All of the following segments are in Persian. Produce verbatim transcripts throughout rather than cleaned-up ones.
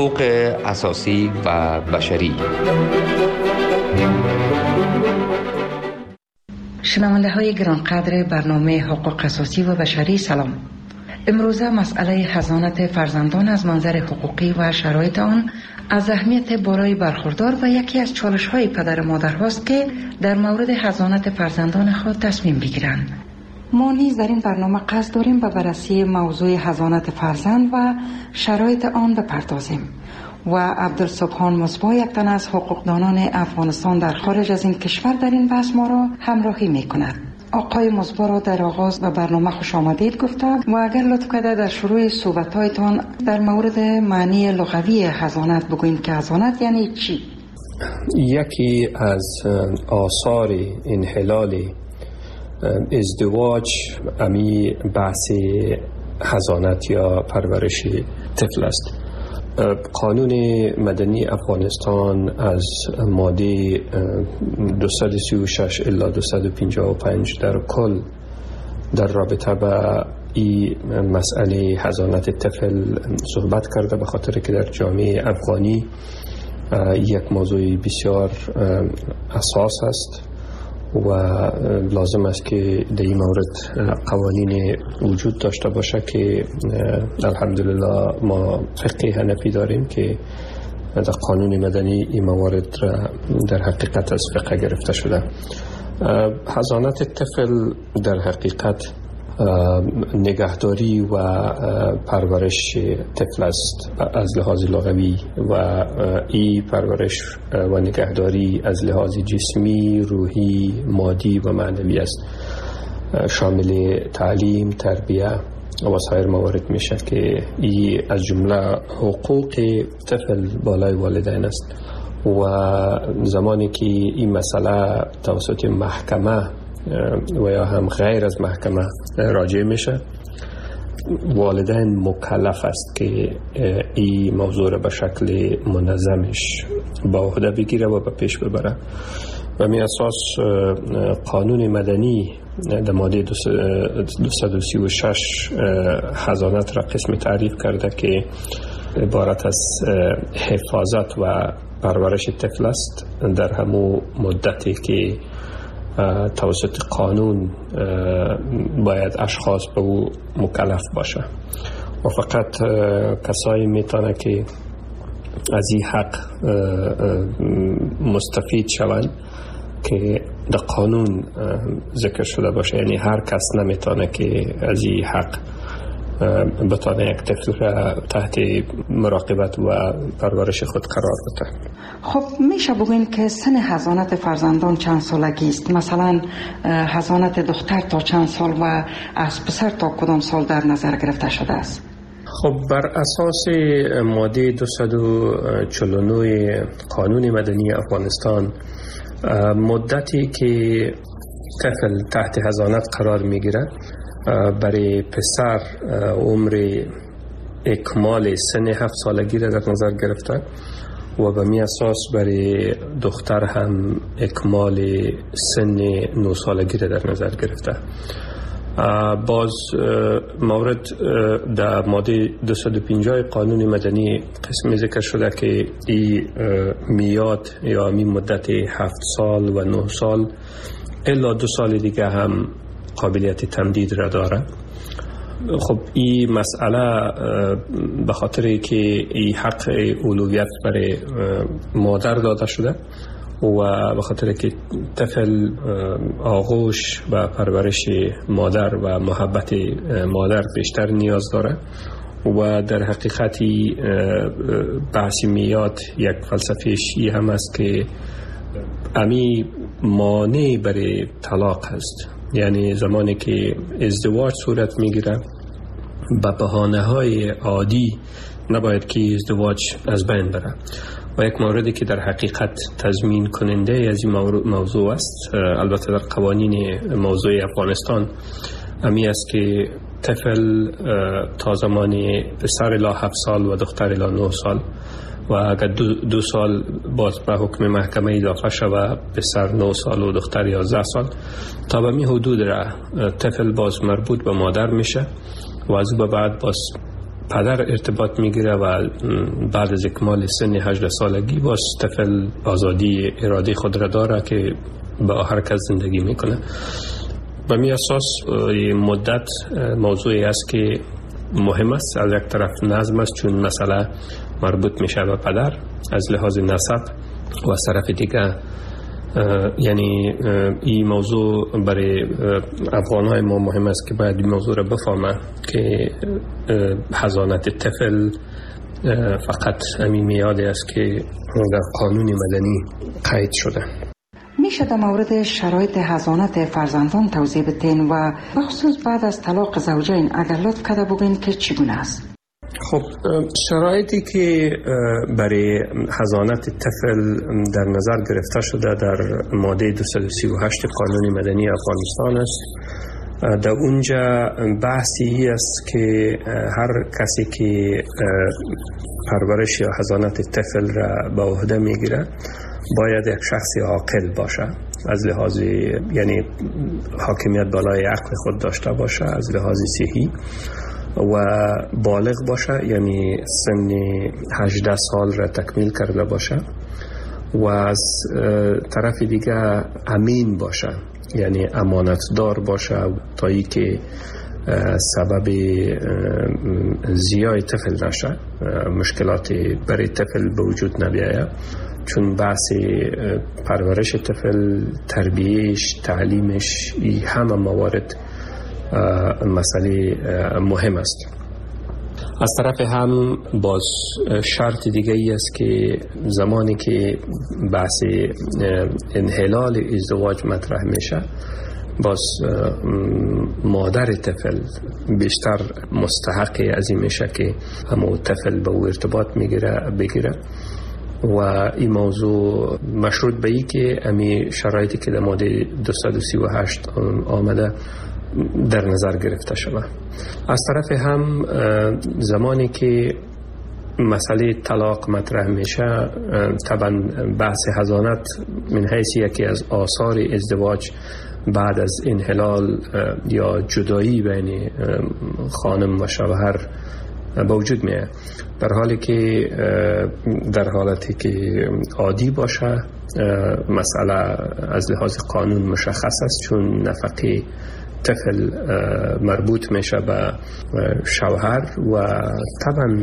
حقوق اساسی و بشری. شنونده های گرانقدر برنامه حقوق اساسی و بشری، سلام. امروزه مسئله حضانت فرزندان از منظر حقوقی و شرایط آن از اهمیت بالای برخوردار و یکی از چالش های پدر و مادر هاست که در مورد حضانت فرزندان خود تصمیم بگیرند. ما نیز در این برنامه قصد داریم به بررسی موضوع حضانت فرزند و شرایط آن بپردازیم و عبدالسبحان مصباح، یک تن از حقوقدانان افغانستان در خارج از این کشور، در این بحث ما را همراهی می کند. آقای مصباح را در آغاز به برنامه خوش آمدید گفتم و اگر لطف کرده در شروع صحبت‌هایتان در مورد معنی لغوی حضانت بگویید که حضانت یعنی چی؟ یکی از آثار انحلال ازدواج امی بحث حضانت یا پرورش طفل است. قانون مدنی افغانستان از ماده دویست و سی و شش الی دویست و پنجاه و پنج در کل در رابطه با این مسئله حضانت طفل صحبت کرده، به خاطر که در جامعه افغانی یک موضوع بسیار اساس است و لازم است که در این مورد قوانین وجود داشته باشه که الحمدلله ما فقه حنفی داریم که در قانون مدنی این موارد در حقیقت از فقه گرفته شده. حضانت طفل در حقیقت نگهداری و پرورش طفل است از لحاظ لغوی و این پرورش و نگهداری از لحاظ جسمی، روحی، مادی و معنوی است. شامل تعلیم، تربیه و سایر موارد میشه که این از جمله حقوق طفل بالای والدین است و زمانی که این مسئله توسط محکمه و یا هم غیر از محکمه راجع میشه، والدین مکلف است که این موضوع را به شکل منظمش با عهده بگیره و به پیش ببره. و می اساس قانون مدنی در ماده دویست و سی و شش حضانت را قسم تعریف کرده که عبارت از حفاظت و پرورش طفل است در همون مدتی که توسط قانون باید اشخاص به او مکلف باشه و فقط کسایی میتونه که از این حق مستفید شوند که در قانون ذکر شده باشه. یعنی هر کس نمیتونه که از این حق بتونه یک طفل را تحت مراقبت و پرورش خود قرار بده. خب میشه بگوین که سن حضانت فرزندان چند سالگی است؟ مثلا حضانت دختر تا چند سال و از پسر تا کدام سال در نظر گرفته شده است؟ خب بر اساس ماده دویست و چهل و نه قانون مدنی افغانستان، مدتی که طفل تحت حضانت قرار میگیره برای پسر عمر اکمال سن هفت سالگی را در نظر گرفته و به می اساس برای دختر هم اکمال سن نه سالگی را در نظر گرفته. باز مورد در ماده دویست و پنجاه قانون مدنی قسم ذکر شده که این میاد یا می مدت هفت سال و نه سال الا دو سال دیگه هم قابلیت تمدید را داره. خب این مسئله به خاطر که این حق اولویت برای مادر داده شده و به خاطر که طفل آغوش و پرورش مادر و محبت مادر بیشتر نیاز داره و در حقیقتی بحث میاد یک فلسفه شیعی هم است که امی مانع برای طلاق هست. یعنی زمانی که ازدواج صورت میگیره به بهانه های عادی نباید که ازدواج از بین بره و یک موردی که در حقیقت تضمین کننده از این موضوع است، البته در قوانین موضوع افغانستان امی است که طفل تا زمانی پسر الی هفت سال و دختر الی نه سال و اگر دو, دو سال باز به حکم محکمه اضافه شود پسر نه سال و دختر یازده سال، تا به می حدود را طفل باز مربوط به مادر میشه و از او به بعد باز پدر ارتباط میگیره و بعد از اکمال سن هجده سالگی باز طفل آزادی اراده خود را داره که با هر کس زندگی میکنه. به می اساس مدت موضوعی است که مهم است. از یک طرف نظم است چون مسئله مربوط میشه به پدر از لحاظ نسب و از طرف دیگه یعنی این موضوع برای افغان‌های ما مهم است که باید این موضوع را بفهمه که حضانت طفل فقط همین میادی است که در قانون مدنی قید شده. میشه در مورد شرایط حضانت فرزندان توضیح بدین و بخصوص بعد از طلاق زوجین اگر لطف کرده بگین که چگونه است؟ خب شرایطی که برای حضانت طفل در نظر گرفته شده در ماده دویست و سی و هشت قانون مدنی افغانستان است. در اونجا بحثی است که هر کسی که پرورش یا حضانت طفل را به عهده میگیره باید یک شخص عاقل باشه، از لحاظ یعنی حاکمیت بالای عقل خود داشته باشه، از لحاظ صحی و بالغ باشه، یعنی سن هجده سال را تکمیل کرده باشه و از طرف دیگه امین باشه، یعنی امانتدار باشه تا ای که سبب زیای طفل نشه، مشکلات برای طفل به وجود نبیاید، چون بحث پرورش طفل، تربیهش، تعلیمش، این همه موارد مسئله مهم است. از طرف هم باز شرط دیگه ای است که زمانی که بحث انحلال ازدواج مطرح میشه باز مادر طفل بیشتر مستحق از این میشه که همون طفل به او ارتباط میگیره بگیره و این موضوع مشروط به ای که امی شرایطی که در ماده دویست و سی و هشت آمده در نظر گرفته شود. از طرف هم زمانی که مسئله طلاق مطرح میشه طبعا بحث حضانت من حیث یکی از آثار ازدواج بعد از انحلال یا جدایی بین خانم و شوهر با وجود میاد، در حالی که در حالتی که عادی باشه مسئله از لحاظ قانون مشخص است، چون نفقه طفل مربوط میشه به شوهر و طبعا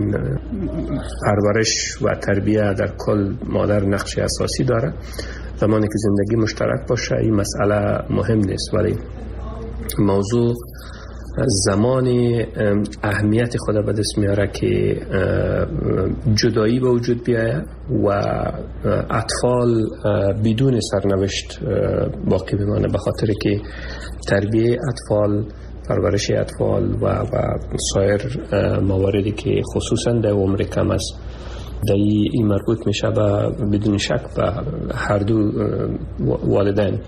پرورش و تربیه در کل مادر نقش اساسی داره. زمانی که زندگی مشترک باشه این مسئله مهم نیست، ولی موضوع زمانی اهمیت خود به دست میاره که جدایی به وجود بیاید و اطفال بدون سرنوشت باقی بمانه، به خاطر که تربیه اطفال، پرورش اطفال و, و سایر مواردی که خصوصا در عمر کم است در این مربوط میشه به بدون شک به هر دو والدین.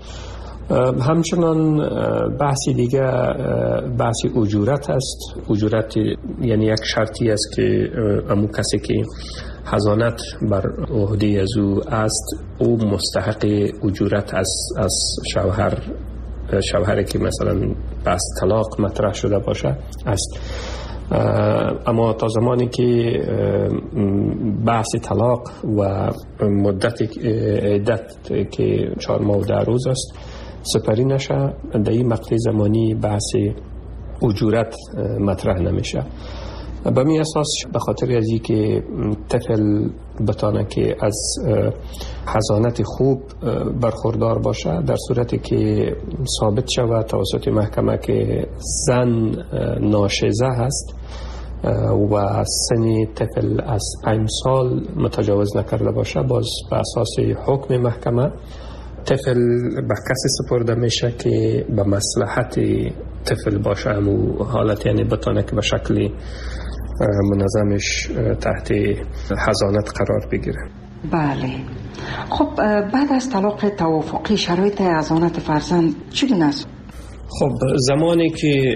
همچنان بحثی دیگه بحث اجورت است. اجورت یعنی یک شرطی است که امو کسی که حضانت بر عهده از او است او مستحق اجورت از از شوهر شوهری که مثلا بحث طلاق مطرح شده باشه است. اما تا زمانی که بحث طلاق و مدت عدت که چهار ماه و ده روز است سپری نشه، در این مقطع زمانی بحث اجورت مطرح نمیشه. به می اساس به خاطر از این که طفل بتانه که از حضانت خوب برخوردار باشه، در صورتی که ثابت شود توسط محکمه که زن ناشزه هست و سن طفل از پنج سال متجاوز نکرده باشه، باز به اساس حکم محکمه طفل به کسی سپرده میشه که به مصلحت طفل باشه، همون حالت یعنی بتانه که به شکل منظمش تحت حضانت قرار بگیره. بله. خب بعد از طلاق توافقی شرایط حضانت فرزند چگونه است؟ خب زمانی که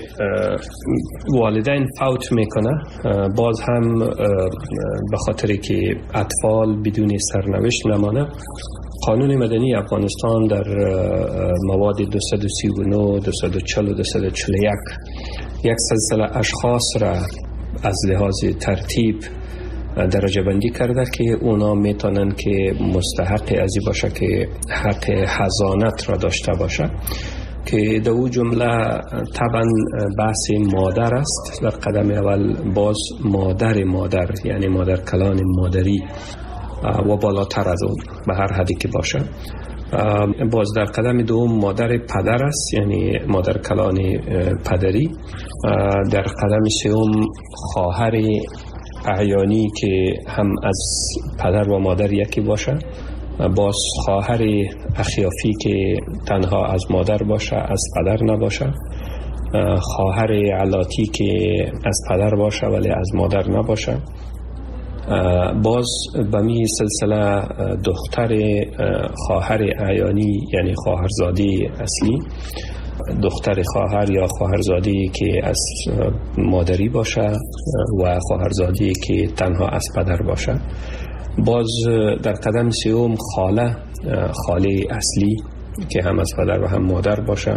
والدین فوت میکنه باز هم به خاطر که اطفال بدون سرنوشت نمانه، قانون مدنی افغانستان در مواد دویست و سی و نه، دویست و چهل و دویست و چهل و یک یک سلسله اشخاص را از لحاظ ترتیب درجه بندی کرده که اونا میتونن که مستحق ازی باشه که حق حضانت را داشته باشه، که در او جمله طبعا بحث مادر است. در قدم اول باز مادر مادر یعنی مادر کلان مادری و بالاتر از اون به هر حدی که باشه. باز در قدم دوم مادر پدر است یعنی مادر کلان پدری. در قدم سوم خواهر اعیانی که هم از پدر و مادر یکی باشه. باز خواهر اخیافی که تنها از مادر باشه از پدر نباشه. خواهر علاتی که از پدر باشه ولی از مادر نباشه. باز به می سلسله دختر خواهر اعیانی یعنی خواهرزاده اصلی، دختر خواهر یا خواهرزاده که از مادری باشه و خواهرزاده که تنها از پدر باشه. باز در قدم سوم خاله، خاله اصلی که هم از پدر و هم مادر باشه،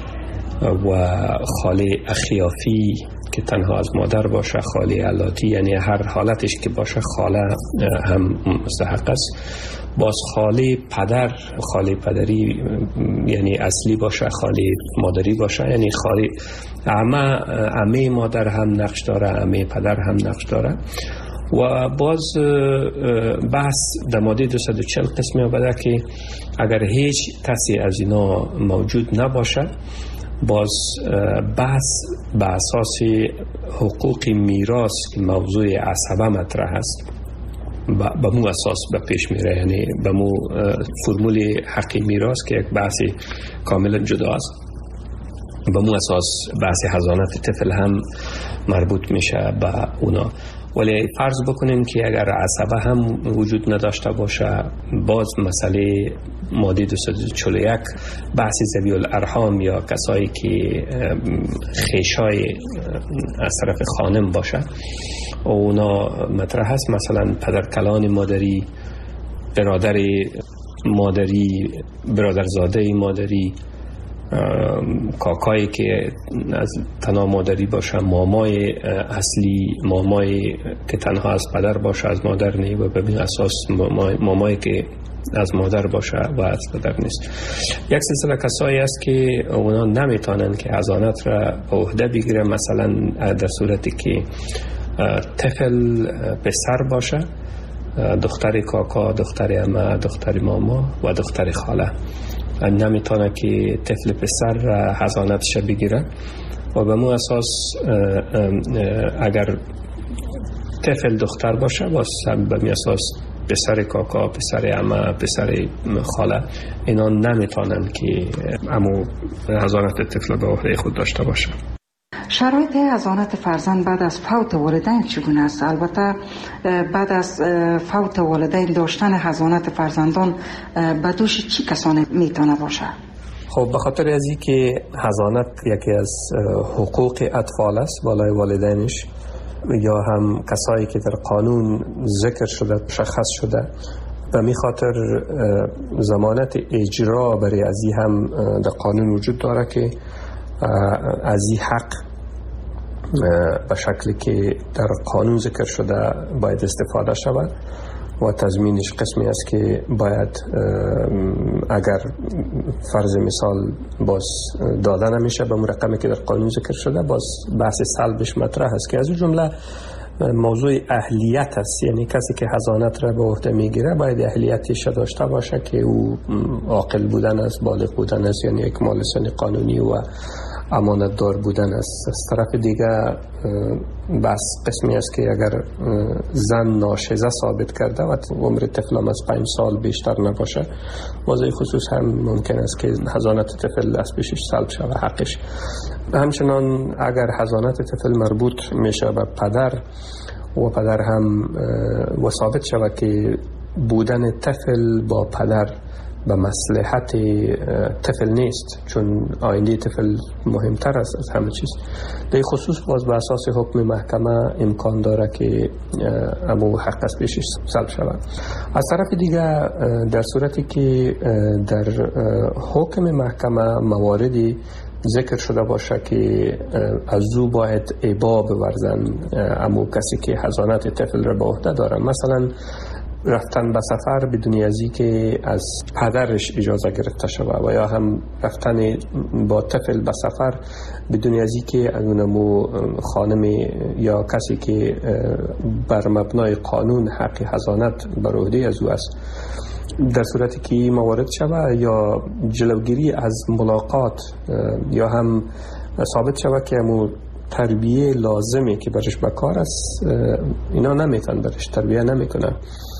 و خاله اخیافی که تنها از مادر باشه، خاله علاتی یعنی هر حالتش که باشه خاله هم مستحق است. باز خاله پدر، خاله پدری یعنی اصلی باشه، خاله مادری باشه یعنی خاله عمه، عمه مادر هم نقش داره، عمه پدر هم نقش داره. و باز بحث در ماده دویست و چهل قسمی آمده که اگر هیچ کسی از اینا موجود نباشه، باز بحث به اساس حقوق میراث که موضوع عصبه مطرح است به مو اساس به پیش میره، یعنی به مو فرمول حق میراث که یک بحث کاملا جدا است، به مو اساس بحث حضانت طفل هم مربوط میشه به اونا. ولی فرض بکنیم که اگر عصبه هم وجود نداشته باشه، باز مسئله ماده دویست و چهل و یک بحث ذوی الارحام یا کسایی که خیشای از طرف خانم باشه اونا مطرح هست، مثلا پدرکلان مادری، برادر مادری، برادرزاده مادری، کاکایی که از تنها مادری باشه، مامای اصلی، مامای که تنها از پدر باشه از مادر نه و به این اساس مامای, مامای که از مادر باشه و از پدر نیست. یک سلسله کسایی است که اونا نمیتونن که حضانت را به عهده بگیره، مثلا در صورتی که طفل پسر باشه، دختر کاکا، دختر عمه، دختر ماما و دختر خاله نمیتونه که طفل پسر حضانتش بگیره. و به مو اساس اگر طفل دختر باشه باز به می اساس پسر کاکا، پسر عمه، پسر خاله اینا نمیتونن که امو حضانت طفل به عهده خود داشته باشه. شرایط حضانت فرزند بعد از فوت والدین چگونه است؟ البته بعد از فوت والدین داشتن حضانت فرزندان به دوش چی کسانی میتونه باشه؟ خب به خاطر از این که حضانت یکی از حقوق اطفال است بالای والدینش، یا هم کسایی که در قانون ذکر شده مشخص شده، و می خاطر ضمانت اجرا برای از این هم در قانون وجود داره که از این حق به شکلی که در قانون ذکر شده باید استفاده شود و تضمینش قسمی است که باید اگر فرض مثال باز داده نمیشه به مرقمی که در قانون ذکر شده، باز بحث سلبش مطرح است که از اون جمله موضوع اهلیت است، یعنی کسی که حضانت را به عهده میگیره باید اهلیتش داشته باشه که او عاقل بودن است، بالغ بودن است، یعنی یک مال سن قانونی و امانت دار بودن است. از طرف دیگه بس قسمی است که اگر زن ناشزه ثابت کرده و عمر طفل از پنج سال بیشتر نباشه، واضح خصوص هم ممکن است که حضانت طفل از پیشش سلب شود حقش. همچنان اگر حضانت طفل مربوط میشه به پدر و پدر هم و ثابت شود که بودن طفل با پدر به مصلحت طفل نیست، چون آینده طفل مهمتر است از همه چیز، در خصوص باز به اساس حکم محکمه امکان داره که امو حق از پیشش سلب شود. از طرف دیگه در صورتی که در حکم محکمه مواردی ذکر شده باشه که از او باید ابا بورزن امو کسی که حضانت طفل را به عهده داره. مثلا رفتن به سفر بدون از که از پدرش اجازه گرفته شود و یا هم رفتن با طفل به سفر بدون از که از اونمو خانم یا کسی که بر مبنای قانون حق حضانت بر عهده از او است، در صورتی که موارد شود یا جلوگیری از ملاقات یا هم ثابت شود که امو تربیه لازمه که برش بکار است، اینا نمیتون برش تربیه نمیکنه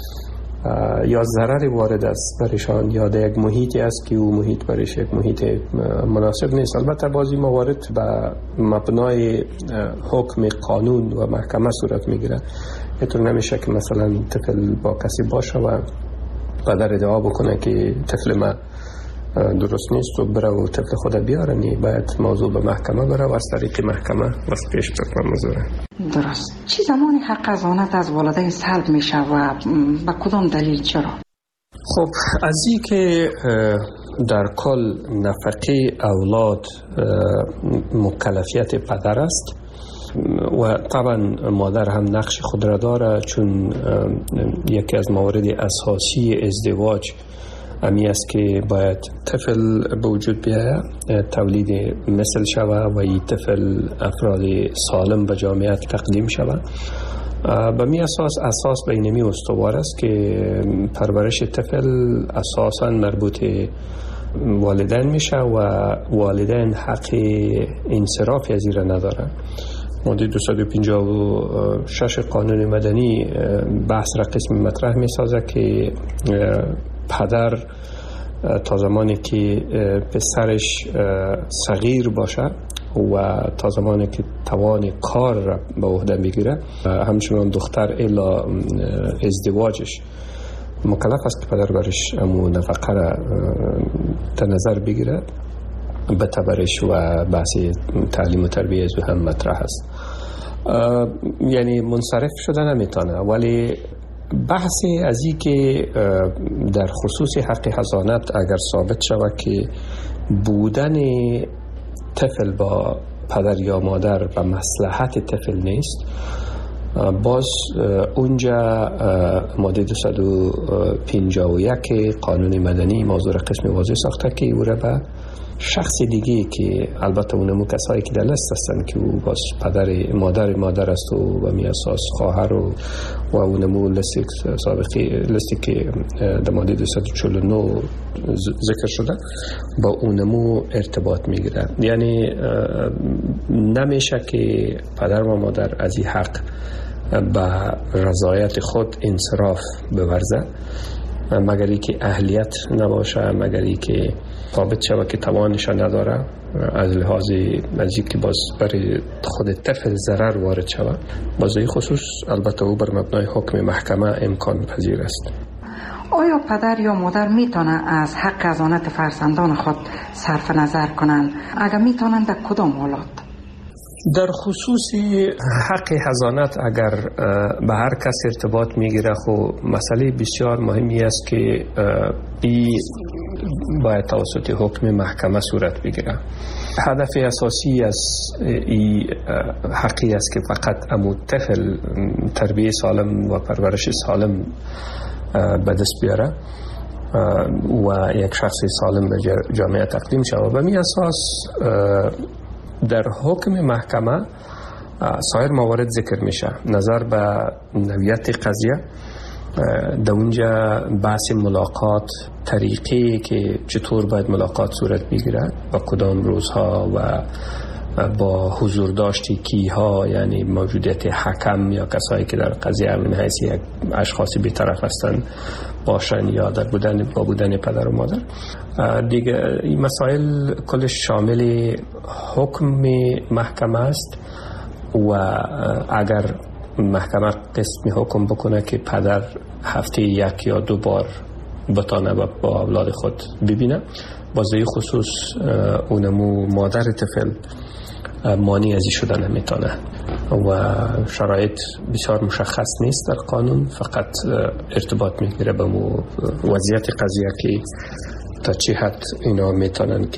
یا ضرر وارد است برشان یا در یک محیطی است که او محیط برش یک محیط مناسب نیست. البته بعضی موارد به مبنای حکم قانون و محکمه صورت میگیره. اینطور نمیشه که مثلا طفل با کسی باشه و پدر ادعا بکنه که طفل ما درست نیست و بره و طفل خود بیاره. نی باید موضوع به محکمه بره و از طریق محکمه واسه پیش بکنه مزوره. درست. چی زمانی حق حضانت از والدین سلب میشه و با کدام دلیل چرا؟ خب از این که در کل نفقه اولاد مکلفیت پدر است و طبعا مادر هم نقش خود را داره، چون یکی از موارد اساسی ازدواج امی است که باید طفل به وجود بیاید، تولید مثل شود و این طفل افراد سالم به جامعه تقدیم شود. به می اساس اساس بینمی استوار است که پرورش طفل اساساً مربوط والدین میشه و والدین حق انصراف از این نداره. ماده دویست و پنجاه و شش قانون مدنی بحث را قسم مطرح می سازه که پدر تا زمانی که پسرش صغیر باشه و تا زمانی که توان کار را به عهده میگیره، همچنان دختر الا ازدواجش مکلف است که پدر برش امو نفقه را در نظر بگیره. به تبرش و بحث تعلیم و تربیه از هم مطرح است. یعنی منصرف شده نمیتونه، ولی بحثی از این که در خصوص حق حضانت اگر ثابت شود که بودن طفل با پدر یا مادر به مصلحت طفل نیست، باز اونجا ماده دویست و پنجاه و یک قانون مدنی موضوع قسم واضح ساخته که او را به شخص دیگه که البته اونمو کسایی که در لست هستن که او باز پدر مادر مادر است و به می اساس خواهر و و اونمو لستی سابقی لستی که در ماده دویست و چهل و نه ذکر شده با اونمو ارتباط میگیره. یعنی نمیشه که پدر و مادر از این حق به رضایت خود انصراف بورزه مگر ای که اهلیت نباشه، مگر ای که ثابت شود که توانش نداره از لحاظ از که باز برای خود طفل ضرر وارد شود. باز این خصوص البته او بر مبنای حکم محکمه امکان پذیر است. آیا پدر یا مادر میتونن از حق حضانت فرزندان خود صرف نظر کنند؟ اگر میتونن در کدام حالات؟ در خصوص حق حضانت اگر به هر کس ارتباط میگیره، خب مسئله بسیار مهمی است که این باید توسط حکم محکمه صورت بگیره. هدف اساسی از این حقی است که فقط امو طفل تربیه سالم و پرورش سالم به دست بیاره و یک شخص سالم به جامعه تقدیم شود. به می اساس در حکم محکمه سایر موارد ذکر میشه. نظر به نوعیت قضیه، در اونجا بحث ملاقات، طریقی که چطور باید ملاقات صورت بگیرد و کدام روزها و با حضور داشتی کیها، یعنی موجودیت حکم یا کسایی که در قضیه من حیث یک اشخاصی بی‌طرف هستند باشن یا در بودن با بودن پدر و مادر. دیگه این مسائل کلش شامل حکم محکمه است و اگر محکمه قسم حکم بکنه که پدر هفته یک یا دو بار بتانه با اولاد خود ببینه، بازه خصوص اونمو مادر طفل مانی ازی شده نمیتونه و شرایط بسیار مشخص نیست در قانون، فقط ارتباط میگیره به وضعیت قضیه که تا چه حد اینا میتونن که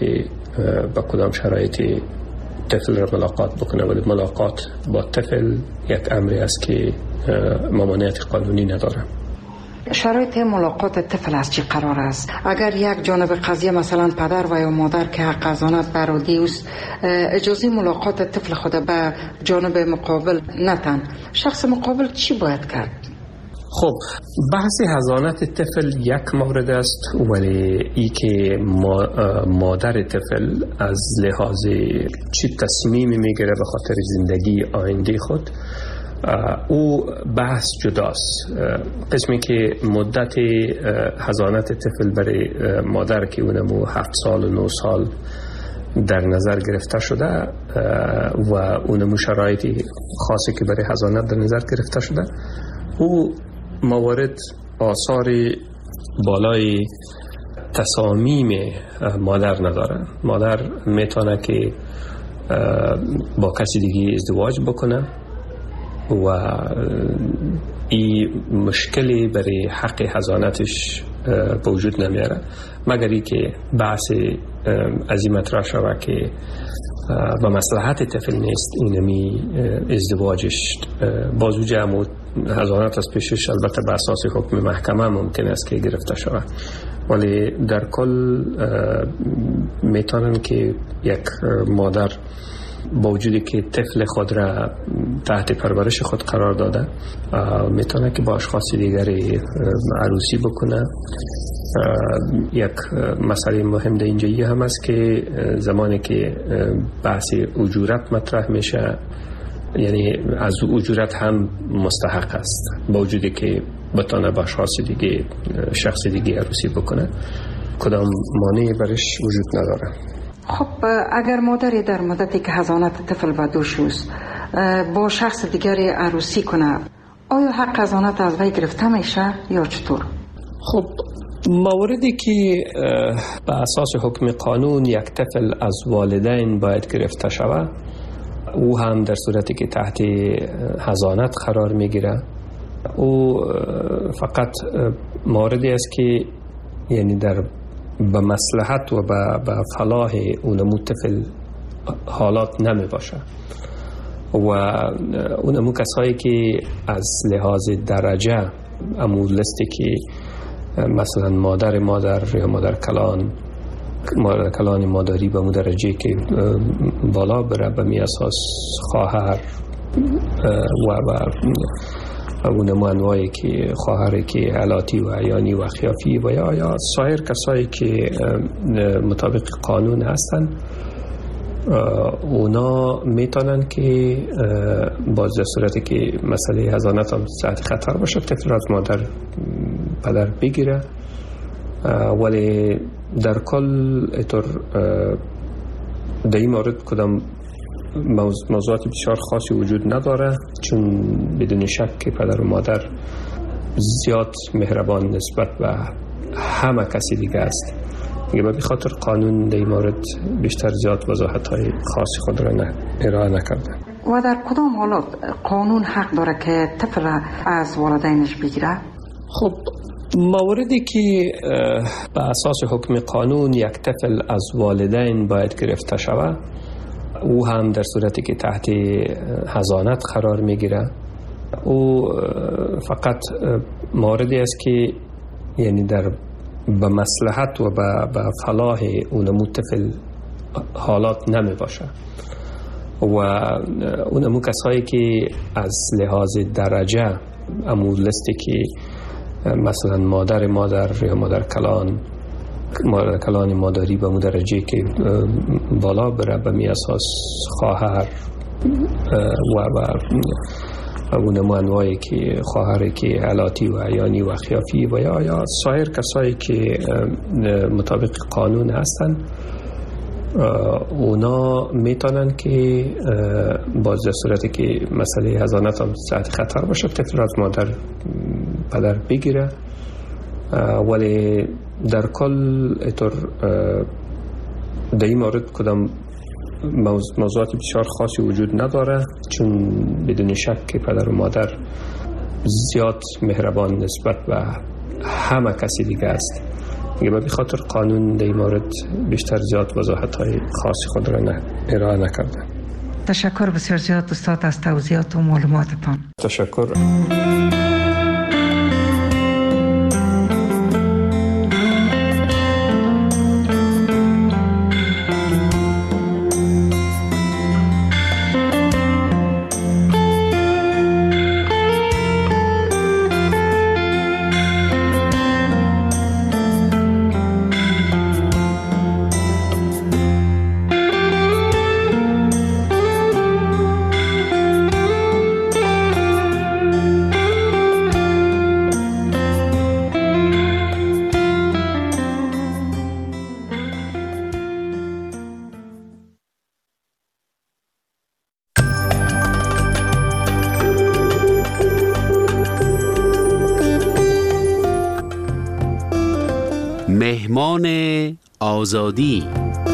با کدام شرایطی طفل را ملاقات بکنه، ولی ملاقات با طفل یک امری است که ممانعت قانونی نداره. شرایط ملاقات طفل از چی قرار است؟ اگر یک جانب قضیه مثلا پدر و یا مادر که حق حضانت برادی است اجازه ملاقات طفل خود به جانب مقابل نتن، شخص مقابل چی باید کرد؟ خب بحث حضانت طفل یک مورد است، ولی ای که مادر طفل از لحاظ چی تصمیمی میگیره به خاطر زندگی آینده خود، او بحث جداست. قسمی که مدت حضانت طفل برای مادر که اونمو هفت سال و نه سال در نظر گرفته شده و اونمو شرایطی خاصی که برای حضانت در نظر گرفته شده، او موارد آثار بالای تصامیم مادر نداره. مادر میتونه که با کسی دیگه ازدواج بکنه و این مشکلی برای حق حضانتش به وجود نمیاره، مگر ای که بحث از این مطرح شود که و مصلحت طفل نیست اینمی ازدواجش بازو جمع حضانت از پیشش البته به اساس حکم محکمه ممکن است که گرفته شود، ولی در کل میتونن که یک مادر با وجودی که طفل خود را تحت پرورش خود قرار داده میتونه که با اشخاص دیگری عروسی بکنه. یک مسئله مهم در اینجایی هم است که زمانی که بحث اجورت مطرح میشه، یعنی از اجورت هم مستحق است با وجودی که بتونه با اشخاص دیگه شخص دیگه عروسی بکنه، کدام مانعی برش وجود نداره. خب اگر مادری در مدتی که حضانت طفل و دوش است با شخص دیگری عروسی کنه، آیا حق حضانت از وی گرفته میشه یا چطور؟ خب موردی که به اساس حکم قانون یک طفل از والدین باید گرفته شود، او هم در صورتی که تحت حضانت قرار میگیره، او فقط موردی است که یعنی در به مصلحت و به فلاح اونمو طفل حالات نمی باشه و اونمو کسایی که از لحاظ درجه امو لستی که مثلا مادر مادر یا مادر کلان مادر کلان مادری به مو درجه که بالا بره به می اساس خواهر و و اونمو انواعی که خواهری که علاتی و عیانی و خیافی و یا یا سایر کسایی که مطابق قانون هستن، اونا میتونن که باز در صورتی که مسئله حضانت هم تحت خطر باشه طفل از مادر پدر بگیره، ولی در کل اطور در این مورد کدام موضوعات بسیار خاصی وجود نداره، چون بدون شک که پدر و مادر زیاد مهربان نسبت به همه کسی دیگه است. دیگه به خاطر قانون در این مورد بیشتر زیاد وضاحت های خاصی خود را نه ارائه نکرده. و در کدام حالات قانون حق داره که طفل از والدینش بگیره؟ خب موردی که به اساس حکم قانون یک طفل از والدین باید گرفته شود، او هم در صورتی که تحت حضانت قرار میگیره، او فقط موردی است که یعنی در به مصلحت و به فلاح اونمو طفل حالات نمی باشه و اونمو کسایی که از لحاظ درجه امو لستی که مثلا مادر مادر یا مادر کلان مادر کلان مادری به مو درجه که بالا بره به می اساس خواهر و و اونمو انواعی که خواهری که علاتی و عیانی و خیافی و یا یا سایر کسایی که مطابق قانون هستن، اونا میتونن که باز در صورتی که مسئله حضانت هم تحت خطر باشه طفل از مادر پدر بگیره، ولی در کل اطور در این مورد کدام موضوعات بسیار خاصی وجود نداره، چون بدون شک که پدر و مادر زیاد مهربان نسبت به همه کسی دیگه است. به خاطر قانون در این مورد بیشتر زیاد وضاحت های خاصی خود را نه ارائه نکردن. تشکر بسیار زیاد استاد از توضیحات و معلوماتتان. تشکر. مهمان آزادی.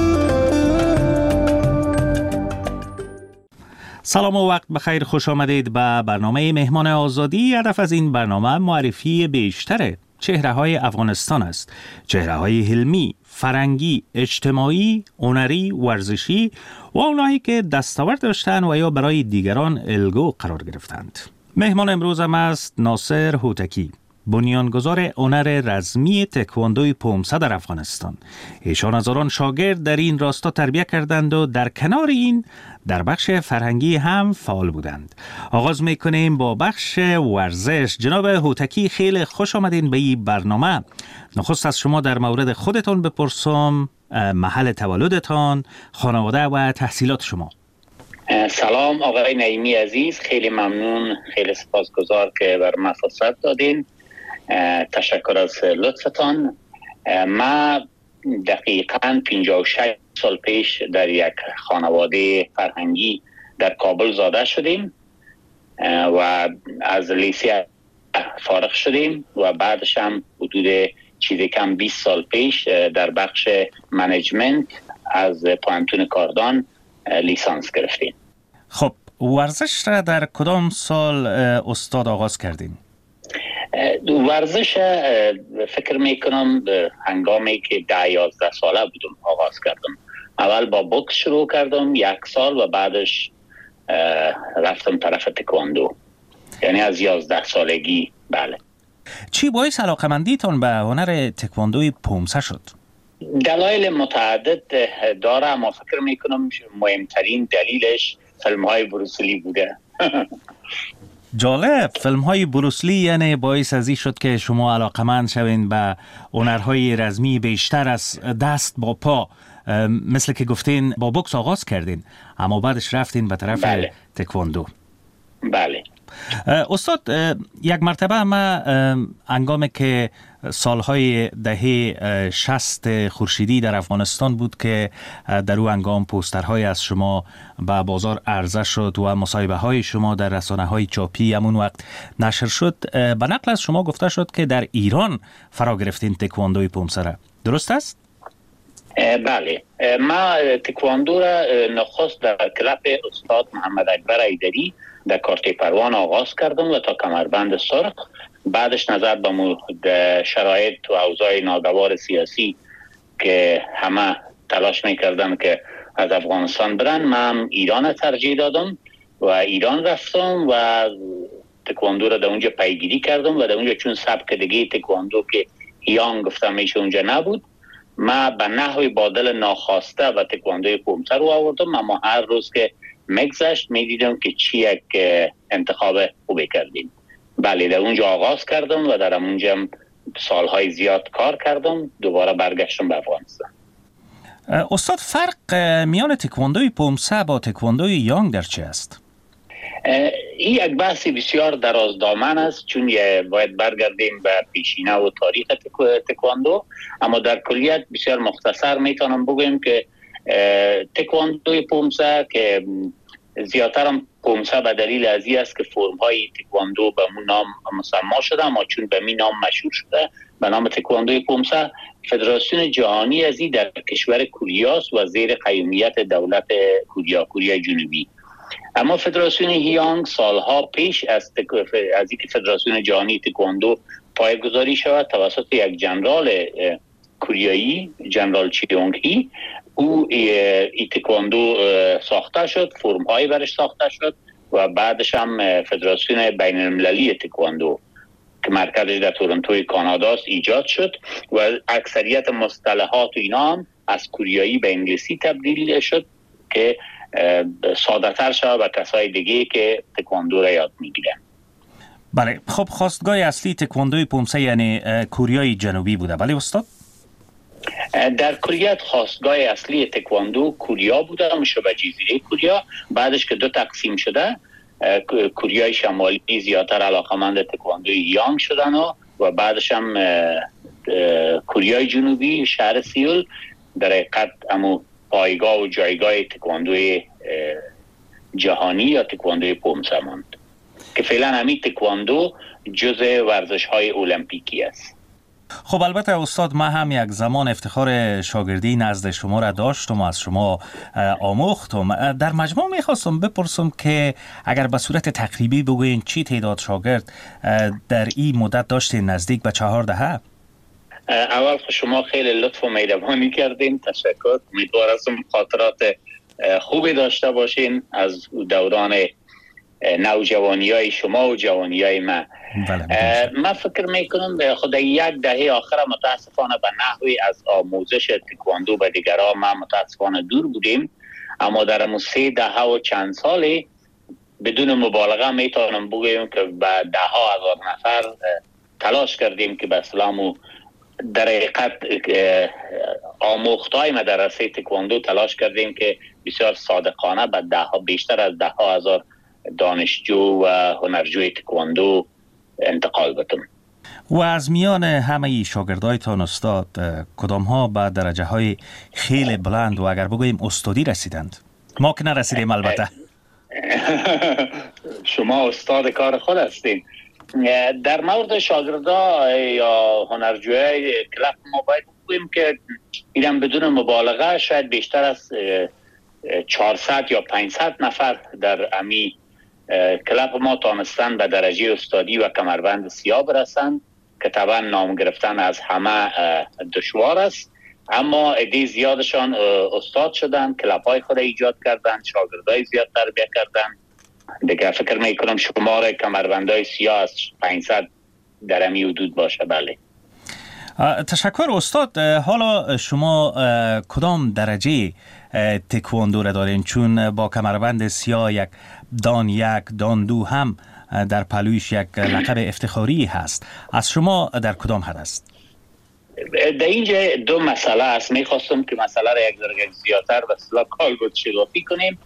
سلام و وقت بخیر، خوش آمدید به برنامه مهمان آزادی. هدف از این برنامه معرفی بیشتر چهره‌های افغانستان است. چهره‌های علمی، فرهنگی، اجتماعی، هنری، ورزشی و اونایی که دستاورد داشتند و یا برای دیگران الگو قرار گرفتند. مهمان امروزم است ناصر هوتکی، بنیانگذار هنر رزمی تکواندوی پومسه در افغانستان. ایشان هزاران شاگرد در این راستا تربیت کردند و در کنار این در بخش فرهنگی هم فعال بودند. آغاز میکنیم با بخش ورزش. جناب هوتکی، خیلی خوش آمدین به این برنامه. نخست از شما در مورد خودتان بپرسم، محل تولدتان، خانواده و تحصیلات شما. سلام آقای نعیمی عزیز، خیلی ممنون، خیلی سپاسگزار که بر من فرصت دادین. تشکر از لطفتان. ما دقیقاً پنجاه و شش سال پیش در یک خانواده فرهنگی در کابل زاده شدیم و از لیسه فارغ شدیم و بعدش هم حدود چیزی کم بیست سال پیش در بخش منیجمنت از پوهنتون کاردان لیسانس گرفتیم. خب ورزش را در کدام سال استاد آغاز کردین؟ ورزش فکر میکنم هنگامی که ده یازده ساله بودم آغاز کردم. اول با بوکس شروع کردم یک سال و بعدش رفتم طرف تکواندو، یعنی از یازده سالگی. بله. چی باعث علاقمندیتون به هنر تکواندوی پومسه شد؟ دلایل متعدد داره، اما فکر میکنم مهمترین دلیلش فیلم های بروسلی بوده. جالب، فیلم های بروسلی یعنی باعث ازی شد که شما علاقمند شوین به هنرهای رزمی بیشتر از دست با پا. مثل که گفتین با بوکس آغاز کردین اما بعدش رفتین به طرف بله. تکواندو. بله. استاد، یک مرتبه ما هنگامی که سالهای دهه شصت خورشیدی در افغانستان بود که در او هنگام پوسترهای از شما به بازار عرضه شد و مصاحبه های شما در رسانه های چاپی همون وقت نشر شد، به نقل از شما گفته شد که در ایران فرا گرفتین تکواندوی پومسه را. درست است؟ بله، ما تکواندو را نخست در کلاب استاد محمد اکبر ایدری در کارت پروان آغاز کردم و تا کمربند سرخ. بعدش نظر به شرایط و اوضاع ناگوار سیاسی که همه تلاش میکردن که از افغانستان برن، من ایران ترجیح دادم و ایران رفتم و تکواندو را در اونجا پیگیری کردم و در اونجا چون سبک دیگه تکواندو که هیانگ گفتم میشه اونجا نبود، ما به نحوی بادل ناخواسته و تکواندوی پومسه رو آوردم. اما هر روز که مگذشت میدیدم که چی یک انتخاب خوبی کردیم. بله، در اونجا آغاز کردم و در اونجا سالهای زیاد کار کردم. دوباره برگشتم به افغانستان. استاد، فرق میان تکواندوی پومسه با تکواندوی یانگ در چه است؟ این یک بحث بسیار درازدامن است، چون باید برگردیم به پیشینه و تاریخ تکواندو. اما در کلیت بسیار مختصر میتونم بگویم که تکواندوی پومسه که زیادتر هم پومسه به دلیل ازی است که فرم های تکواندو به مون نام مسما شده، اما چون به می نام مشهور شده به نام تکواندوی پومسه، فدراسیون جهانی ازی در کشور کوریاست و زیر قیومیت دولت کوریا کوریا جنوبی. اما فدراسیون هیانگ سالها پیش از تک... از اینکه فدراسیون جهانی تکواندو پایه‌گذاری شود توسط یک جنرال کوریایی جنرال چیونگ هی، او ای تکواندو ساخته شد، فرم هایی برش ساخته شد و بعدش هم فدراسیون بین المللی تکواندو که مرکزش در تورنتوی کانادا است ایجاد شد و اکثریت مصطلحات و اینا هم از کوریایی به انگلیسی تبدیل شد که ساده تر شد و کسای دیگه که تکواندو را یاد میگیرن. بله، خب خواستگاه اصلی تکواندوی پومسه یعنی کوریای جنوبی بوده، بله استاد؟ در کلیت خواستگاه اصلی تکواندو کوریا بوده، مشابه جزیره کوریا. بعدش که دو تقسیم شده، کوریای شمالی زیادتر علاقمند تکواندوی یانگ شدن و, و بعدش هم کوریای جنوبی شهر سیول در حقیقت امو پایگاه و جایگاه تکواندوی جهانی یا تکواندوی پومسه ماند که فعلا همین تکواندو جزء ورزش های المپیکی است. خب البته استاد، ما هم یک زمان افتخار شاگردی نزد شما را داشتم و از شما آموختم. در مجموع میخواستم بپرسم که اگر به صورت تقریبی بگوین چی تعداد شاگرد در این مدت داشتین؟ نزدیک به چهار دهه؟ اول شما خیلی لطف و مهربانی کردین، تشکر. امیدوارم خاطرات خوبی داشته باشین از دوران نوجوانی های شما و جوانی های من. من فکر میکنم خود یک دهه آخر متاسفانه به نحوی از آموزش تکواندو به دیگران ما متاسفانه دور بودیم، اما در امو سه دهه و چند سالی بدون مبالغه میتونم بگویم که به ده ها هزار نفر تلاش کردیم که به اسلام در حقیقت آموختای مدرسه تکواندو تلاش کردیم که بسیار صادقانه به ده ها بیشتر از ده ها هزار دانشجو و هنرجوی تکواندو انتقال بدم. و از میان همه شاگردایتان استاد، کدام ها به درجه های خیلی بلند و اگر بگوییم استادی رسیدند؟ ما که نرسیدیم البته. شما استاد کار خود هستین. در مورد شاگردا یا هنرجوی کلاب ما باید بگوییم که اینم بدون مبالغه شاید بیشتر از چهارصد یا پانصد نفر در امی کلاب ما تانستن به درجه استادی و کمربند سیاه برسن که طبعا نام گرفتن از همه دشوار است، اما عده زیادشان استاد شدن، کلاب های خود ایجاد کردن، شاگردای زیاد تربیت کردن. دیگه فکر میکنم شمار کمربندهای سیاه از پانصد در امی حدود باشه. بله، تشکر استاد. حالا شما کدام درجه تکواندو را دارین؟ چون با کمربند سیاه یک دان یک دان دو هم در پلویش یک لقب افتخاری هست. از شما در کدام حد است؟ در اینجا دو مسئله است. میخواستم که مسئله را یک درجه زیادتر به اصطلاح کالبد شکافی کنیم.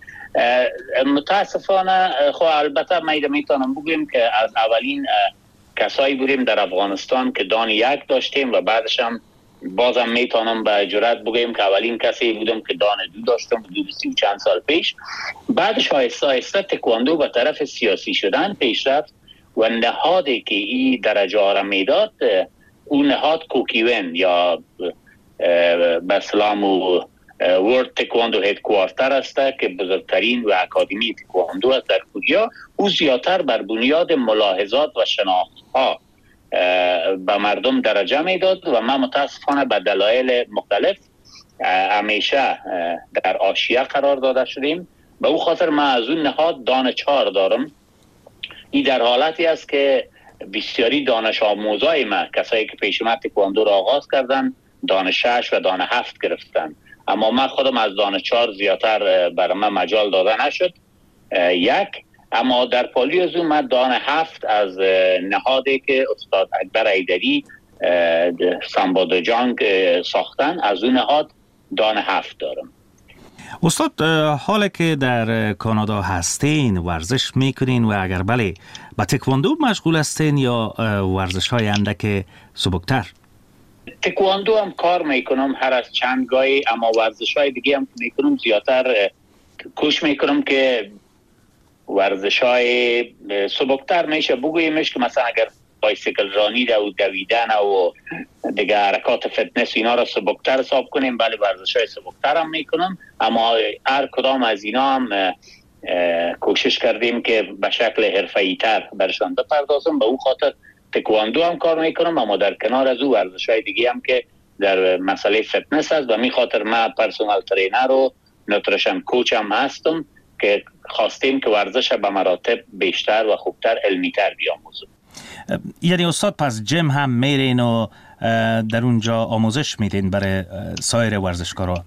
متاسفانه خب البته ما میتونم بگویم که از اولین کسایی بودیم در افغانستان که دان یک داشتیم و بعدش هم بازم میتونم به جرات بگویم که اولین کسی بودم که دان دو داشتم حدود سی و چند سال پیش. بعدش آهسته آهسته تکواندو به طرف سیاسی شدن پیش رفت و نهادی که این درجه ها را میداد اون نهاد کوکیون یا به اسلام و ورلد تکواندو هدکوارتر است که بزرگترین و اکادمی تکواندو است در کوریا. او زیادتر بر بنیاد ملاحظات و شناخت ها به مردم درجه میداد و ما متاسفانه به دلایل مختلف همیشه در حاشیه قرار داده شدیم. به او خاطر ما از اون نهاد دان چهار دارم. این در حالتی است که بسیاری دانش آموزای ما، کسایی که پیش ما تکواندو را آغاز کردن، دان شش و دان هفت گرفتن، اما من خودم از دان چهار زیادتر برای من مجال داده نشد. یک اما در پالی از اون من دان هفت از نهادی که استاد اکبر ایدری سامبادو جانگ ساختن، از اون نهاد دان هفت دارم. استاد، حالا که در کانادا هستین ورزش میکنین و اگر بله با تکواندو مشغول هستین یا ورزش های اندک سبکتر؟ تکواندو هم کار میکنم هر از چند گاهی، اما ورزش های دیگه هم میکنم زیادتر کوش میکنم که ورزش های سبکتر میشه بگویمش که مثلا اگر بایسیکل رانی و دویدن و دیگه حرکات فتنس اینا را سبکتر حساب کنیم، بله ورزش های سبکتر هم میکنم، اما هر کدام از اینا هم کوشش کردیم که به شکل حرفه‌ای تر برشان بپردازم. به اون خاطر تکواندو هم کار میکنم، اما در کنار از او ورزش های دیگه هم که در مسئله فتنس است و می خاطر من پرسونال ترینر و نوتریشن کوچ هم هستم که خواستیم که ورزش به مراتب بیشتر و خوبتر علمیتر بیاموزم. یعنی استاد پس جیم هم میرین و در اونجا آموزش میدین برای سایر ورزشکارا؟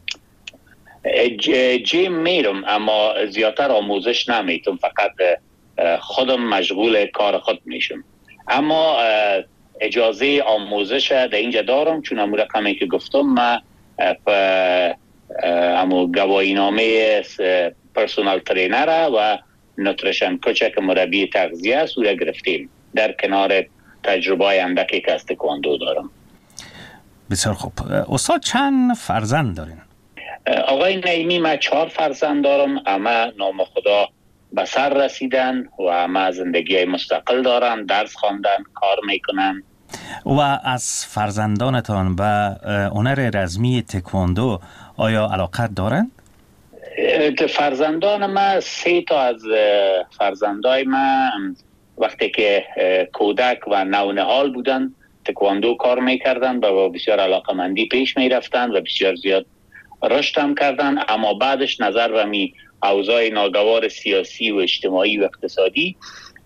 جیم میرم اما زیادتر آموزش نمیتونم، فقط خودم مشغول کار خود میشم. اما اجازه آموزش در اینجا دارم، چون امو رقمی که گفتم ما امو گواهی نامه پرسونال ترینر و نوتریشن کوچ که مربی تغذیه است او را گرفتیم، در کنار تجربه اندکی که از تکواندو دارم. بسیار خوب. استاد چند فرزند دارین؟ آقای نعیمی من چهار فرزند دارم، اما نام خدا به سر رسیدن و اما زندگی مستقل دارن، درس خواندن، کار میکنن. و از فرزندانتان به هنر رزمی تکواندو آیا علاقت دارند؟ فرزندان ما سه تا از فرزندای ما وقتی که کودک و نونهال بودن تکواندو کار میکردن و بسیار علاقمندی پیش میرفتن و بسیار زیاد رشد هم کردن، اما بعدش نظر و می اوضاع ناگوار سیاسی و اجتماعی و اقتصادی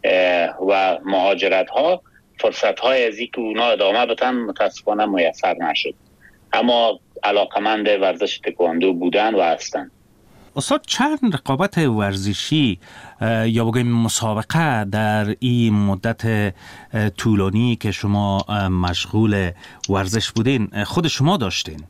و مهاجرت ها فرصت های از اینکه اونا ادامه بدن متاسفانه میسر نشد، اما علاقمند ورزش تکواندو بودن و هستن. استاد چند رقابت ورزشی یا بگویم مسابقه در این مدت طولانی که شما مشغول ورزش بودین خود شما داشتین؟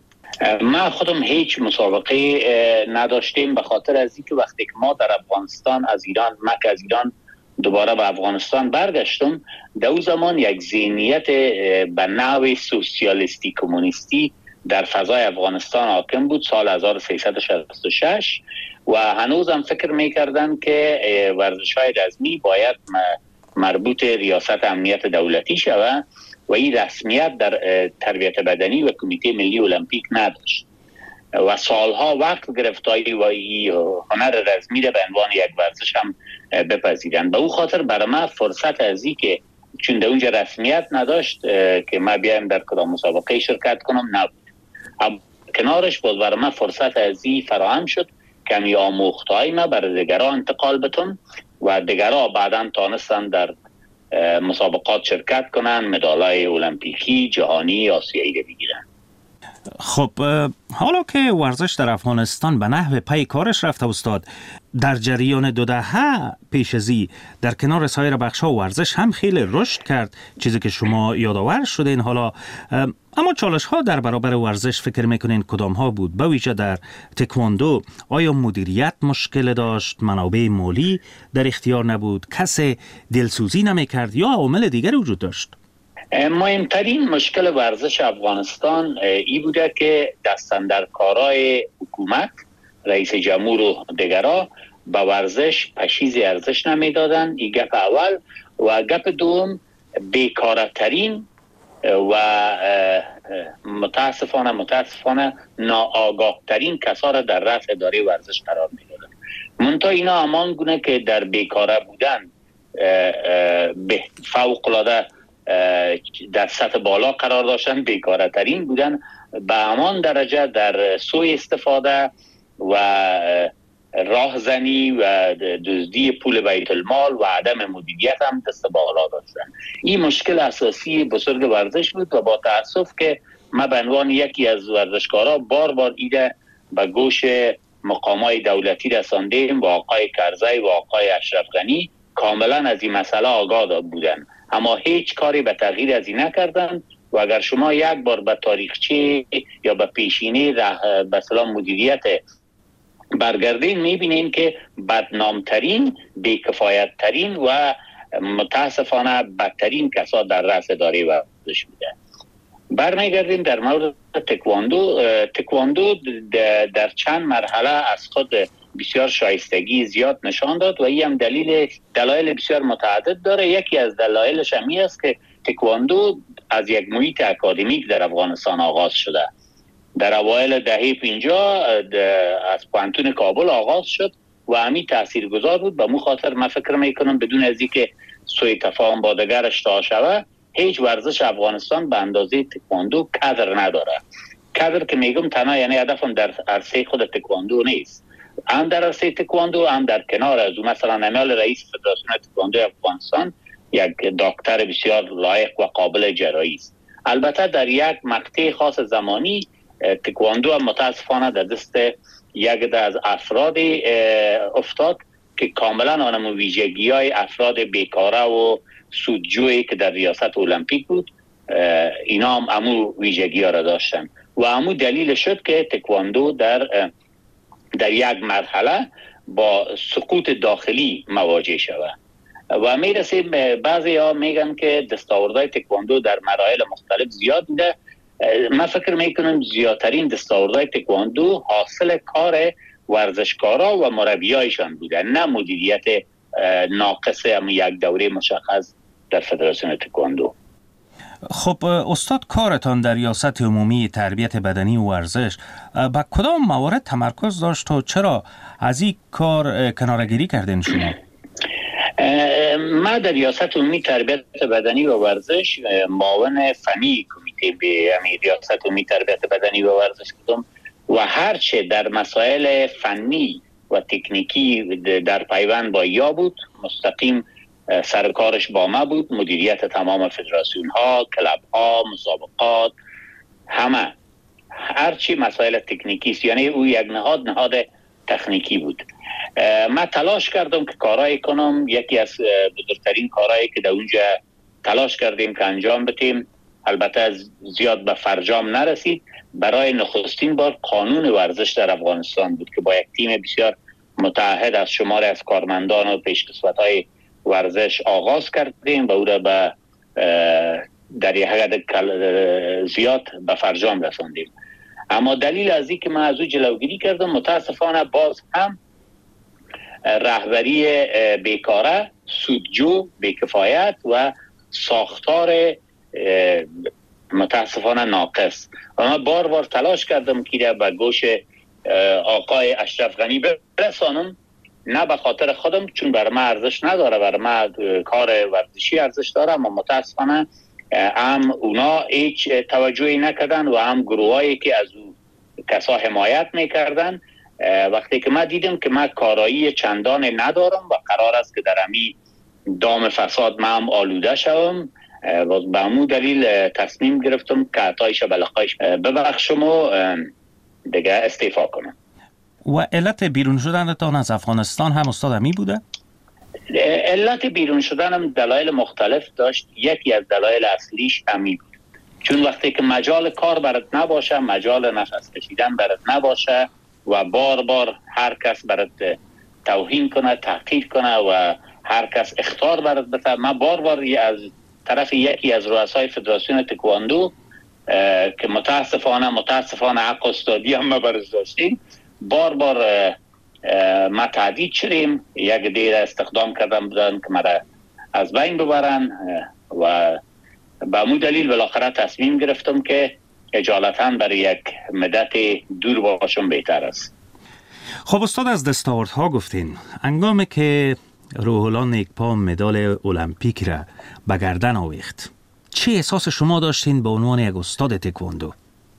ما خودم هیچ مسابقه نداشتیم، به خاطر از اینکه وقتی که ما در افغانستان از ایران مکه از ایران دوباره به افغانستان برگشتم، در اون زمان یک ذهنیت به نوع سوسیالیستی کمونیستی در فضای افغانستان حاکم بود سال هزار و سیصد و شصت و شش و هنوز هم فکر میکردن که ورزش‌های رزمی باید مربوط ریاست امنیت دولتی شود و این رسمیت در تربیت بدنی و کمیته ملی المپیک نداشت و سالها وقت گرفت تا این هنر رزمی را به عنوان یک ورزش هم بپذیرند. به او خاطر برای من فرصت از این که چون در اونجا رسمیت نداشت که ما بیایم در کدام مسابقه شرکت کنم نبود. اما کنارش بود برای من فرصت از این فراهم شد که می آموختهای ما برای دیگران انتقال بتم و دیگران بعدا تانستن در مسابقات شرکت کنن، مدالای المپیکی، جهانی، آسیایی رو بگیرن. خب حالا که ورزش در افغانستان به نحو پی کارش رفته استاد، در جریان دو دهه پیش ازی در کنار سایر بخش‌ها ورزش هم خیلی رشد کرد، چیزی که شما یادآور شدین. حالا اما چالش ها در برابر ورزش فکر میکنین کدام ها بود؟ به ویژه در تکواندو آیا مدیریت مشکل داشت، منابع مالی در اختیار نبود، کسی دلسوزی نمیکرد یا عوامل دیگری وجود داشت؟ مهمترین مشکل ورزش افغانستان ای بوده که دستاندرکارای حکومت، رئیس جمهور و دیگران به ورزش پشیزی ارزش نمیدادن. این گپ اول. و گپ دوم بیکارترین و متاسفانه متاسفانه ناآگاه ترین کسا را در رأس اداره ورزش قرار میدادن. منتها اینا همان گونه که در بیکاره بودن به فوق العاده در سطح بالا قرار داشتن، بیکاره ترین بودن به همان درجه در سوء استفاده و راهزنی و دزدی پول بیت المال و عدم مدیریت هم دست بالا داشتن. این مشکل اساسی بزرگ ورزش بود و با تأسف که ما به عنوان یکی از ورزشکارا بار بار ایده به گوش مقامات دولتی رساندیم و آقای کرزی و آقای اشرف غنی کاملا از این مسئله آگاه بودن، اما هیچ کاری به تغییر از این نکردن. و اگر شما یک بار به تاریخچه یا به پیشینه به اصطلاح مدیریت برگردین میبینیم که بدنامترین، بیکفایتترین و متاسفانه بدترین کسا در رأس اداره ورزش بوده. برمیگردیم در مورد تکواندو. تکواندو در چند مرحله از خود بسیار شایستگی زیاد نشان داد و این هم دلیل دلایل بسیار متعدد داره. یکی از دلایلش هم است که تکواندو از یک محیط اکادمیک در افغانستان آغاز شده. در اوایل دهه پنجاه از پوهنتون کابل آغاز شد و همین تاثیرگذار بود. به مو خاطر من فکر میکنم بدون از اینکه سوء تفاهم با دیگرش تا شود هیچ ورزش افغانستان به اندازه تکواندو کادر نداره. کادر که میگم تنها یعنی هدفم در عرصه خود تکواندو نیست، هم در عرصه تکواندو هم در کنار از اون. مثلا نمیال رئیس فدراسیون تکواندو افغانستان یک دکتر بسیار لایق و قابل جراحی است. البته در یک مقطع خاص زمانی تکواندو هم متاسفانه در دست یک از افراد افتاد که کاملا آنم ویژگی های افراد بیکاره و سودجویی که در ریاست المپیک بود اینا هم امو ویژگی ها را داشتن و امو دلیل شد که تکواندو در در یک مرحله با سقوط داخلی مواجه شود. و میرسیم بعضی ها میگن که دستاوردهای تکواندو در مراحل مختلف زیاد بوده. من فکر میکنم زیادترین دستاوردهای تکواندو حاصل کار ورزشکارا و مربیایشان بوده، نه مدیریت ناقص هم یک دوره مشخص در فدراسیون تکواندو. خب استاد، کارتان در ریاست عمومی تربیت بدنی و ورزش با کدام موارد تمرکز داشت و چرا از این کار کناره‌گیری کردین شما؟ ما در ریاست عمومی تربیت بدنی و ورزش معاون فنی کمیته به یعنی ریاست عمومی تربیت بدنی و ورزش بودم و هرچه در مسائل فنی و تکنیکی در پیوند با یا بود مستقیم سرکارش با ما بود. مدیریت تمام فدراسیون ها، کلاب ها، مسابقات، همه هرچی مسائل تکنیکی است، یعنی او یک نهاد نهاد تکنیکی بود. من تلاش کردم که کارایی کنم. یکی از بزرگترین کارهایی که در اونجا تلاش کردیم که انجام بدیم، البته زیاد به فرجام نرسید، برای نخستین بار قانون ورزش در افغانستان بود که با یک تیم بسیار متعهد از شمار از کارمندان و پیشکسوت‌های ورزش آغاز کردیم و او را به در یک حد زیاد به فرجام رساندیم. اما دلیل از این که من از او جلوگیری کردم متاسفانه باز هم رهبری بیکاره، سودجو، بیکفایت و ساختار متاسفانه ناقص. و من بار بار تلاش کردم که به گوش آقای اشرف غنی برسانم، نه به خاطر خودم چون بر من ارزش نداره، بر من کار ورزشی ارزش داره، اما متاسفانه هم اونا هیچ توجهی نکردن و هم گروهایی که از او کسا حمایت میکردن. وقتی که من دیدم که من کارایی چندان ندارم و قرار است که در امی دام فساد من هم آلوده شوم و به همون دلیل تصمیم گرفتم که عطایش بلقایش ببخشم و دیگه استعفا کنم. و علت بیرون شدنتان از افغانستان هم استاد امی بوده؟ علت بیرون شدنم دلایل مختلف داشت. یکی از دلایل اصلیش امی بود، چون وقتی که مجال کار برات نباشه، مجال نفس کشیدن برات نباشه و بار بار هر کس برات توهین کنه، تحقیر کنه و هر کس اخطار برات بده. من بار بار از طرف یکی از رؤسای فدراسیون تکواندو که متاسفانه متاسفانه حق استادی هم ما برش داشتیم، بار بار ما تهدید شدیم. یک دیر استخدام کردن بودن که مرا از بین ببرن و به همون دلیل بالاخره تصمیم گرفتم که اجالتا برای یک مدت دور باشم بهتر است. خب استاد، از دستاوردها گفتین. انگامی که روح الله نیکپا مدال المپیک را به گردن آویخت، چه احساس شما داشتین به عنوان یک استاد تکواندو؟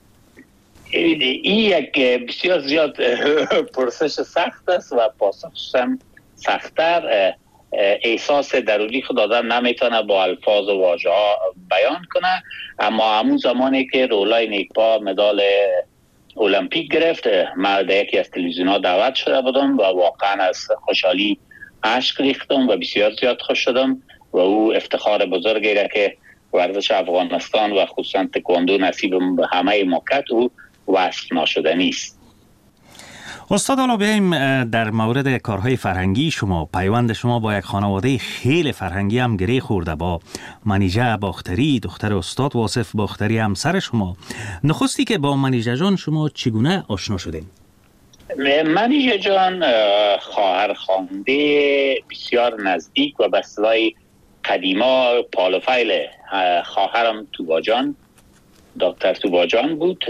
این یک بسیار زیاد پرسش سخت است و پاسخش هم سخت‌تر. احساس درونی خود آدم نمیتونه با الفاظ و واژه ها بیان کنه. اما همون زمانی که روح الله نیکپا مدال المپیک گرفت، من در یکی از تلویزیون ها دعوت شده بودم و واقعا از خوشحالی اشک ریختم و بسیار زیاد خوش شدم و او افتخار بزرگی را که ورزش افغانستان و خصوصا تکواندو نصیب همه مکت او وصف ناشدنی است. استاد، حالا بیاییم در مورد کارهای فرهنگی شما. پیوند شما با یک خانواده خیلی فرهنگی هم گره خورده، با منیژه باختری، دختر استاد واصف باختری، همسر شما. نخستی که با منیژه جان شما چگونه آشنا شدین؟ منیژه جان خواهر خوانده بسیار نزدیک و به اصطلاح قدیما پالوفایل خواهرم توباجان، دکتر توباجان بود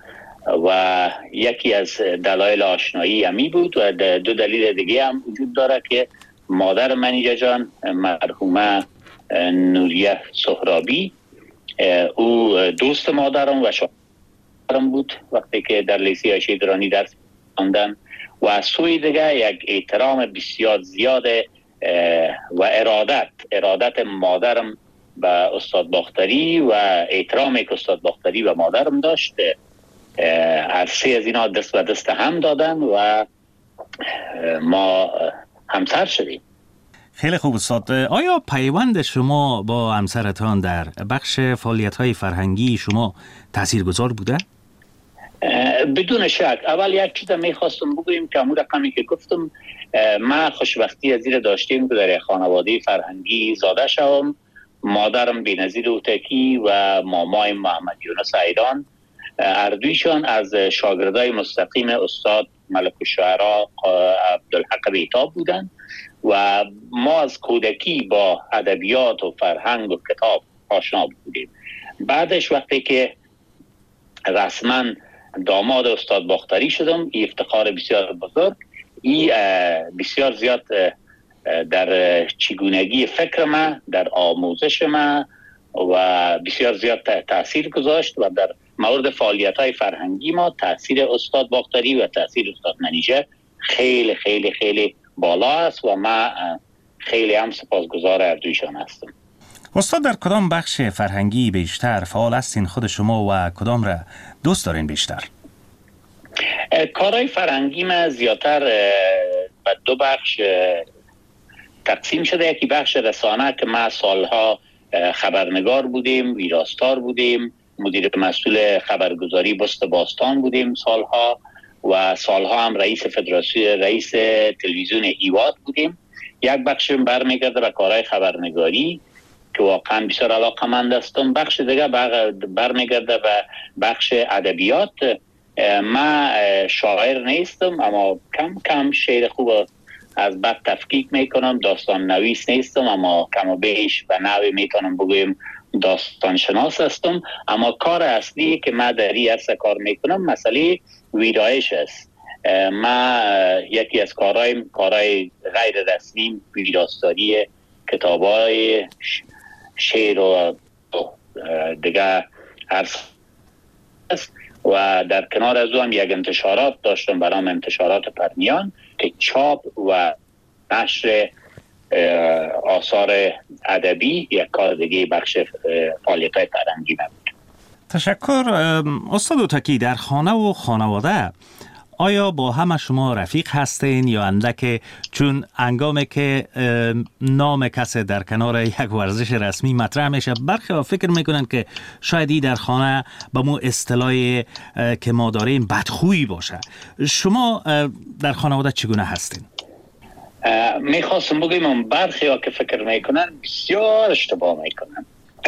و یکی از دلایل آشنایی امی بود و دو دلیل دیگه هم وجود داره که مادر منیژه جان مرحومه نوریه سهرابی. او دوست مادرم و شوهرم بود وقتی که در لیسه عایشه درانی درس خواندم و از سوی دیگه یک احترام بسیار زیاد و ارادت ارادت مادرم به استاد باختری و احترامی که استاد باختری به مادرم داشت، از سه از اینا دست به دست هم دادن و ما همسر شدیم. خیلی خوب استاد. آیا پیوند شما با همسرتان در بخش فعالیت‌های فرهنگی شما تاثیرگذار بوده؟ بدون شک. اول یک چیز میخواستم بگویم که همون رقمی که گفتم، ما خوشبختی از این داشتیم که در خانواده فرهنگی زاده شوم. مادرم بی‌نظیر اوتکی و مامای محمد یونس ایدان، اردویشان از شاگردای مستقیم استاد ملک الشعرا عبدالحق بیتاب بودند و ما از کودکی با ادبیات و فرهنگ و کتاب آشنا بودیم. بعدش وقتی که رسما داماد استاد باختری شدم، این افتخار بسیار بزرگ، این بسیار زیاد در چگونگی فکر من، در آموزش من و بسیار زیاد تاثیر گذاشت و در مورد فعالیت‌های فرهنگی ما تاثیر استاد باختری و تاثیر استاد منیژه خیلی خیلی خیلی بالا است و من خیلی هم سپاسگزار اردویشان هستم. استاد در کدام بخش فرهنگی بیشتر فعال هستین خود شما و کدام را دوست دارین بیشتر؟ کارهای فرهنگی من زیادتر به دو بخش تقسیم شده. یکی بخش رسانه که ما سالها خبرنگار بودیم، ویراستار بودیم، مدیر مسئول خبرگزاری بست باستان بودیم سالها و سالها هم رئیس فدراسیون رئیس تلویزیون ایواد بودیم. یک بخش برمیگرده به کارهای خبرنگاری که واقعا بسیار علاقه‌مند هستم. بخش دیگه برمیگرده به بخش ادبیات. من شاعر نیستم اما کم کم شعر خوب از بعد تفکیک میکنم. داستان نویس نیستم اما کم و بیش به نوی میتونم بگویم داستان شناس هستم. اما کار اصلی که من در این عرصه کار میکنم مسئله ویرایش است. من یکی از کارهای کارهای غیر رسمی ویراستاری کتابای شعر و دیگه عرصه است و در کنار از او هم یک انتشارات داشتم به نام انتشارات پرنیان که چاپ و نشر آثار ادبی یک کار دیگه بخش فعالیت‌های فرهنگی بود. تشکر. استاد اوتکی، در خانه و خانواده آیا با همه شما رفیق هستین یا اندک چون انگامی که نام کسی در کنار یک ورزش رسمی مطرح میشه برخی ها فکر میکنن که شاید این در خانه با مو اصطلاحی که ما داریم بدخویی باشه. شما در خانواده چگونه هستین؟ میخواستم بگیم برخی ها که فکر میکنن بسیار اشتباه میکنن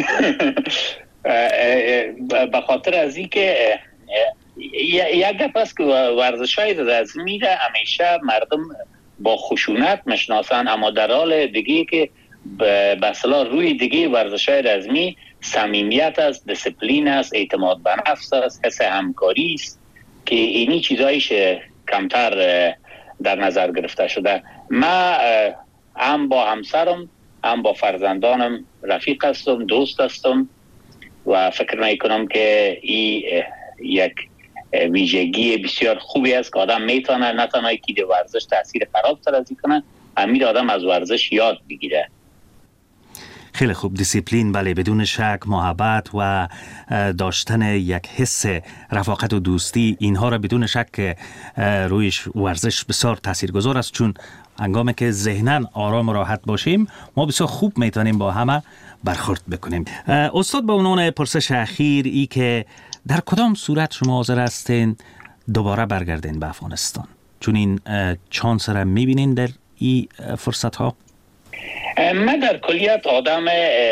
به خاطر از این که یک گپ است که ورزش‌های رزمی را همیشه مردم با خشونت میشناسن، اما در حال دیگه که به اصطلاح روی دیگه ورزش‌های رزمی صمیمیت است، دیسپلین است، اعتماد به نفس است، حس همکاری است که اینی چیزایش کمتر در نظر گرفته شده. من هم با همسرم هم با فرزندانم رفیق هستم، دوست هستم و فکر میکنم که این یک ویژگی بسیار خوبی است که آدم میتونه نه تنها که ورزش تاثیر خراب سازی کنه، همین آدم از ورزش یاد بگیره. خیلی خوب. دیسیپلین، بله، بدون شک، محبت و داشتن یک حس رفاقت و دوستی، اینها را بدون شک روی ورزش بسیار تاثیرگذار است، چون هنگامی که ذهناً آرام و راحت باشیم ما بسیار خوب میتونیم با همه برخورد بکنیم. استاد، با عنوان پرسش اخیر ای که در کدام صورت شما حاضر هستین دوباره برگردین به افغانستان، چون این چانس را میبینین در این فرصت ها؟ من در کلیت آدم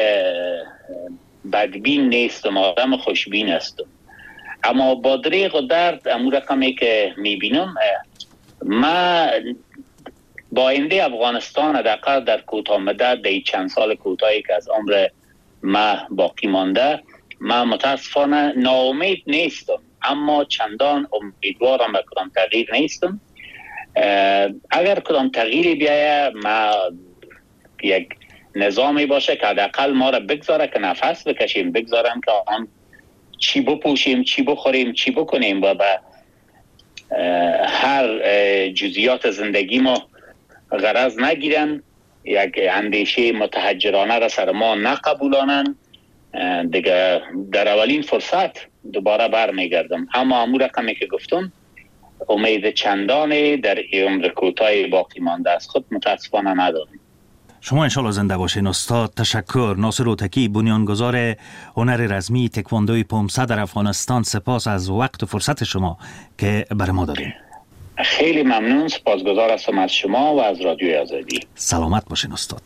بدبین نیستم، آدم خوشبین هستم، اما با دریغ و درد امور رقمی که میبینم من با آینده افغانستان حداقل در کوتاه مدت در چند سال کوتاهی که از عمر من باقی مانده، من متاسفانه ناامید نیستم اما چندان امیدوارم به کدام تغییر نیستم. اگر کدام تغییری بیایه من یک نظامی باشه که حداقل ما را بگذاره که نفس بکشیم، بگذارن که آن چی بپوشیم، چی بخوریم، چی بکنیم و به هر جزئیات زندگی ما غرض نگیرن، یک اندیشه متحجرانه را سر ما نقبولانن. دیگه در اولین فرصت دوباره برمیگردم. اما امور رقمی که گفتم امید چندانی در عمر کوتاه باقی مانده از خود متاسفانه نداریم. شما انشالله زنده باشین استاد. تشکر. ناصر اوتکی، بنیانگذار هنر رزمی تکواندوی پومسه در افغانستان، سپاس از وقت و فرصت شما که برای ما دادین. خیلی ممنون، سپاسگزار هستم از شما و از رادیوی آزادی. سلامت باشین استاد.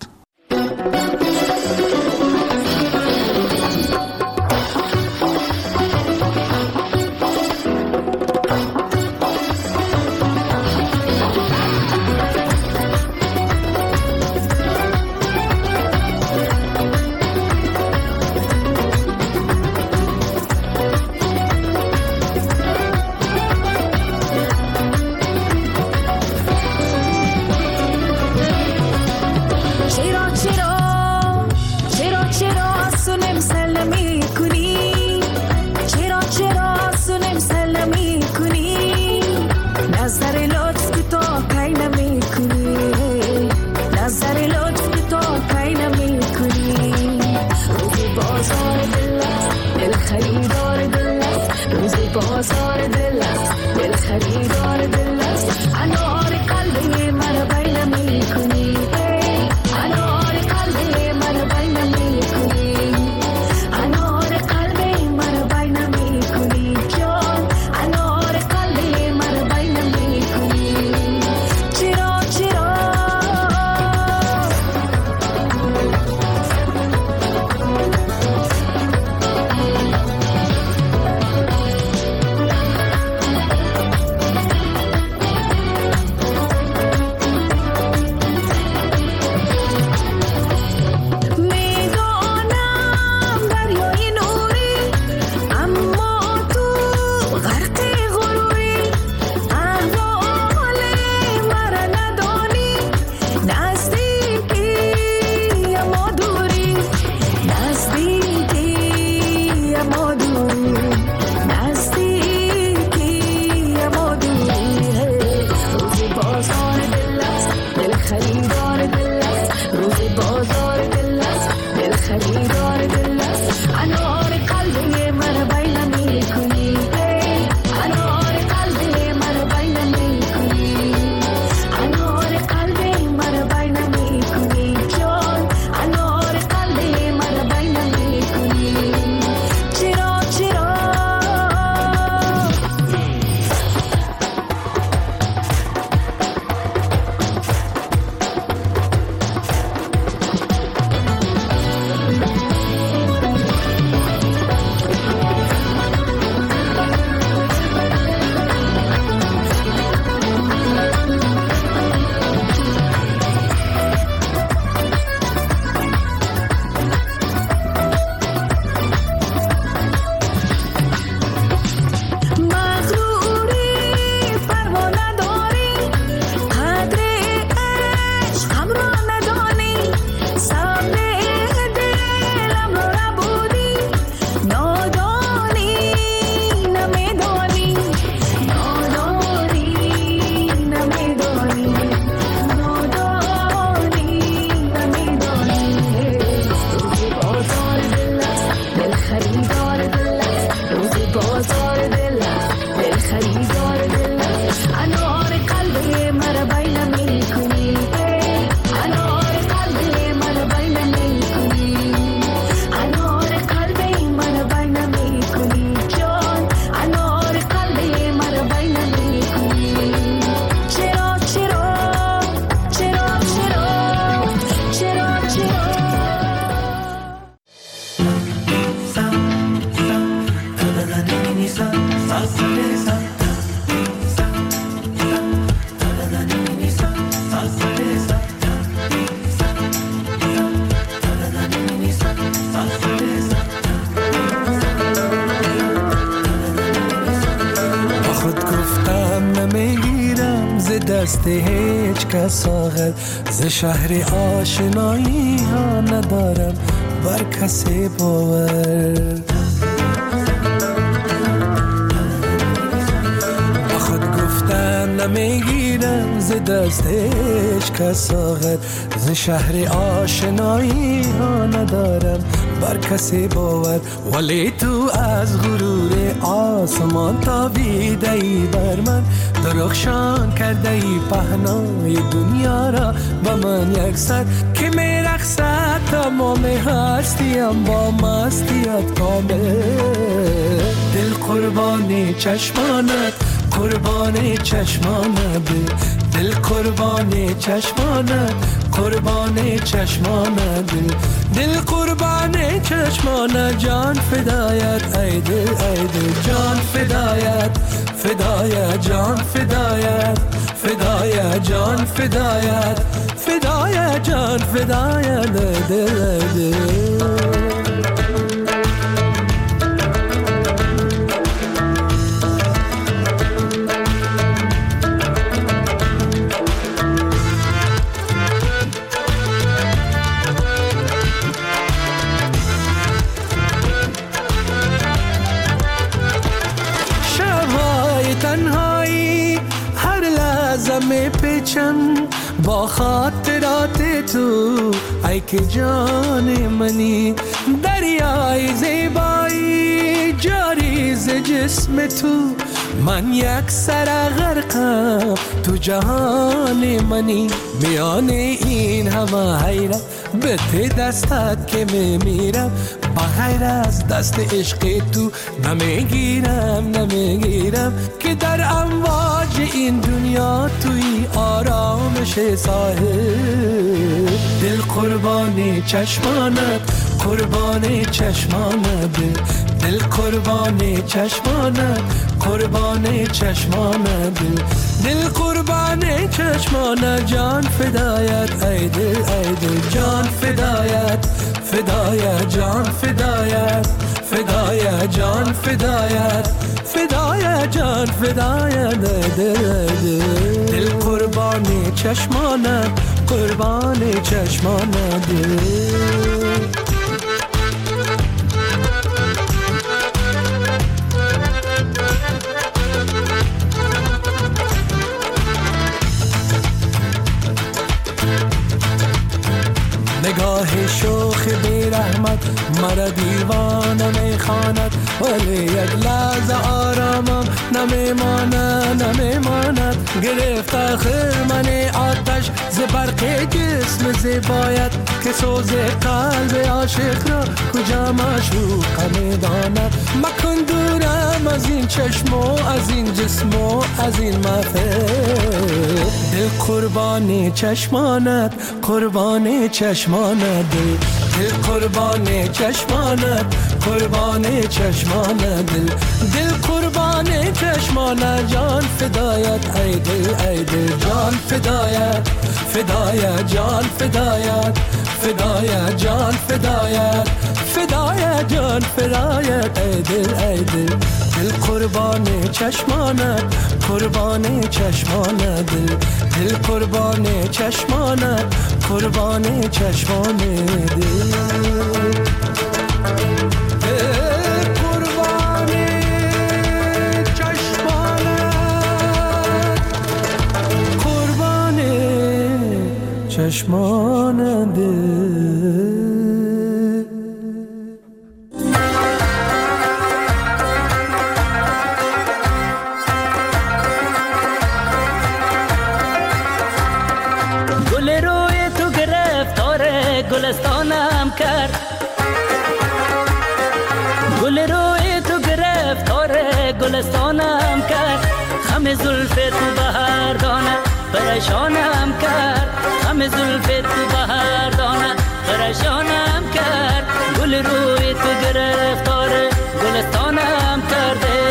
دست هیچ عشق ساغر ز شهر آشنایی ها ندارم بر کسی باور. با خود گفتن نمیگیرم ز دستش که ساغر ز شهر آشنایی ها ندارم بر کسی باور. ولی تو از غرور آسمان تابیده ای بر من، درخشان کرده ای پهنای دنیا را با من یک سر که میرقصد تمام هستیم با مستیت کامل. دل قربان چشمانت قربان چشمانت، دل قربان چشمانت قربان چشمانت، دل قربان چشمانت، جان فدایت ای دل ای دل، جان فدایت فدایت جان فدایت فدایت جان فدایت فدایت جان فدایت دل دل. با خاطرات تو ای که جان منی، دریای زیبایی جاری ز جسم تو، من یک سر غرقم تو جهان منی. میان این همه حیرت به ته دستت که میمیرم، بغیر از دست عشق تو نمیگیرم نمیگیرم که در امواج این دنیا توی آرامش ساحل. دل قربان چشمانت قربان چشمانت، دل قربان چشمانت قربان چشمانت، دل قربان چشمانت، جان فدایت ای دل ای دل، جان فدایت فدایت جان فدایت فدایت جان فدایت فدایت جان فدایت دل دل، دل قربان چشمانت قربان چشمانت دل. نگاه شوخ بی رحمت مرا دیوانه میخواند، ولی یک لحظه آرامم نمیماند نمیماند. گرفت آخر من آتش ز برق جسم زیبایت که سوز قلب عاشق را کجا معشوق میداند. مکن دورم از این چشم و از این جسم و از این محفل. دل قربان چشمانت قربان چشمانت، دل قربان چشمانت قربان چشمانت، دل دل قربان چشمانت، جان فدایت ای دل ای دل، جان فدایت فدایت جان فدایت فدایت جان فدایت فدایت جان فدایت ای دل ای دل، دل قربان چشمانت قربان چشمانت، دل دل قربان چشمانت قربان چشمانت، دل چشمان دل. گل روی تو گرفتار گلستانم کرد، گل روی تو گرفتار گلستانم کرد، خم زلف تو بهار دانه پریشانم کرد، خم زلف تو بهار دانه پریشانم کرد. گل روی تو گرفتار گلستانم کرده.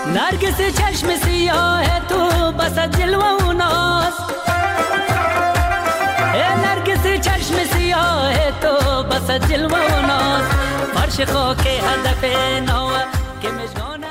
نرگس چشم سیاه تو بس جلوه و ناز نرگس چشم سیاه تو بس جلوه و ناز فرش خاک هدف نو که مشگانه